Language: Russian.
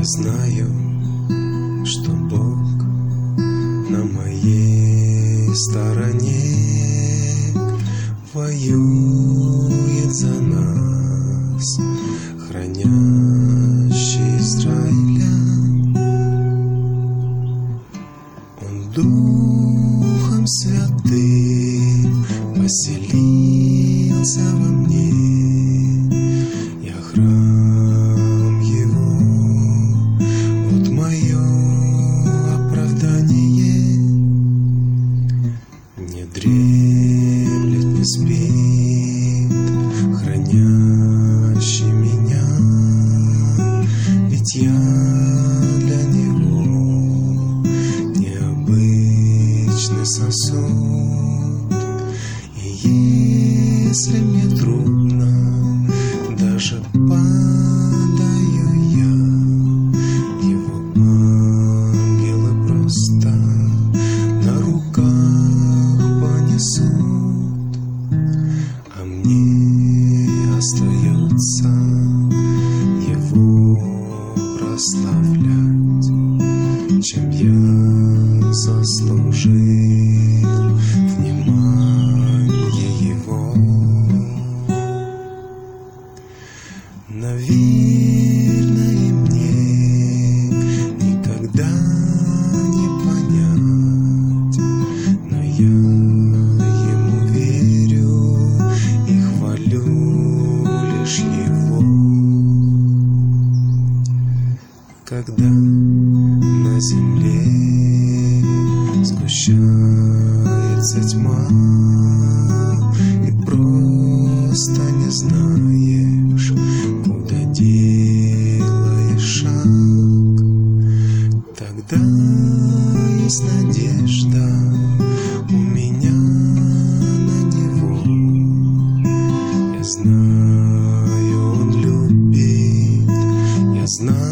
Я знаю, что Бог на моей стороне, воюет за нас, хранящий Израиля. Он Духом Святым поселился во мне. Я храм Его, вот мое оправдание. Не дремлет, не спит, хранящий меня, ведь я для Него необычный сосуд. И если мне трудно, даже падаю я, Его ангелы просто на руках понесут, а мне остается Его прославлять, чем я заслужил внимание Его. Наверное, мне никогда не понять, но я Ему верю и хвалю лишь Его. Когда на земле сгущается тьма и просто не знаешь, куда делаешь шаг, тогда есть надежда у меня на Него. Я знаю, Он любит, я знаю,